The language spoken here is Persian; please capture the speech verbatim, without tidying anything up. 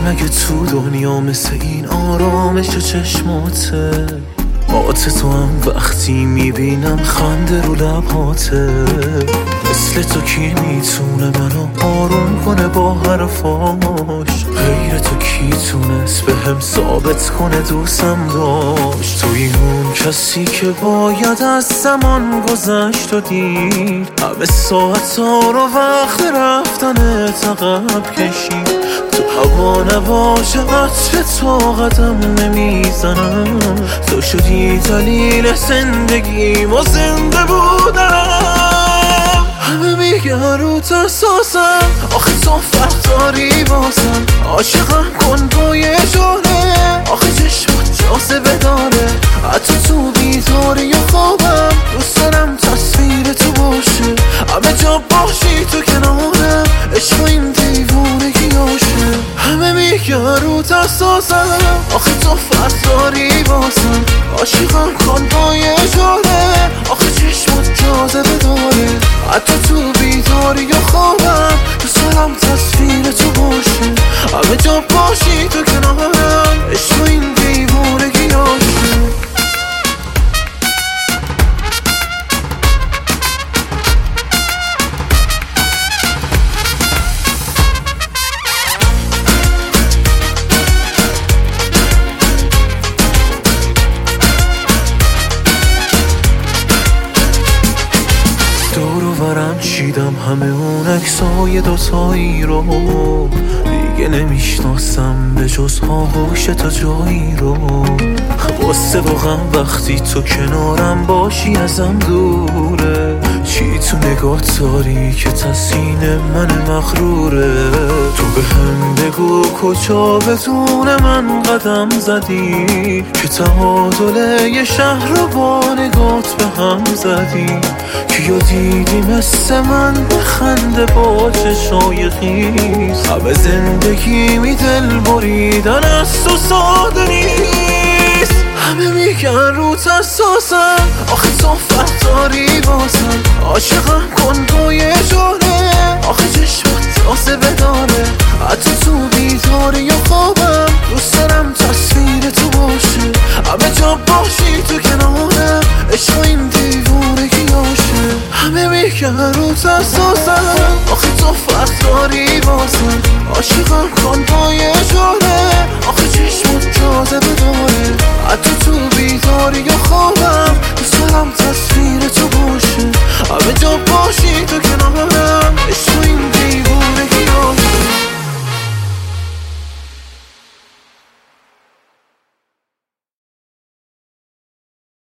مگه تو دنیا مثل این آرامش چشماته؟ آت تو هم وقتی میبینم خنده رو لبهاته. مثل تو کی میتونه منو آروم کنه با حرفاش؟ غیر تو کی تونست به هم ثابت کنه دوستم داشت؟ توی اون کسی که باید از زمان گذشت و دید همه ساعت ها رو وقت رفتن عقب کشید. تو هوا نباشه عطر تو قدم نمیزنم. تو شدی دلیل زندگیم و زنده بودم. همه میگن رو ترساسم، آخه تو فرق داری بازم. عاشقم کن با یه جانه، آخه چشمات جاذبه داره. حتی تو بیداری یا خوابم دوست دارم تصویر تو باشه. همه جا باشی تو کنارم، عشق این دیوونگیاشه. همه میگن رو ترساسم، آخه تو فرق داری بازم. عاشقم کن با یه جانه، آخه چشمات جاذبه داره. حتی تو بیداری یا خوابم دوست دارم تصویر تو باشه. همه جا باشی تو کنارم، عشق این دیوونگیاشه. دورورم چیدم همه اون عکسای دوتایی رو، دیگه نمیشناسم به جز آغوش تو جایی رو. واسه واقعا وقتی تو کنارم باشی ازم دوره. چی تو نگاه داری که تسکین من مغروره؟ تو به هم بگو کجا بدون من قدم زدی که تعادل یه شهر رو با نگات به هم زدی. کیو دیدی مثل من بخنده با چشای خیز؟ همه زندگی می دل بریدن از تو ساده نیست. همه میگن رو ترساسم، آخه تو فرق داری بازم. عاشقم کن با یه جانه، آخه چشمات جاذبه داره. حتی تو بیداری یا خوابم دوست دارم تصویر تو باشه. همه جا باشی تو کنارم، عشق این دیوونگیاشه. همه میگن رو ترساسم، آخه تو فرق داری بازم. عاشقم کن با یه جانه، آخه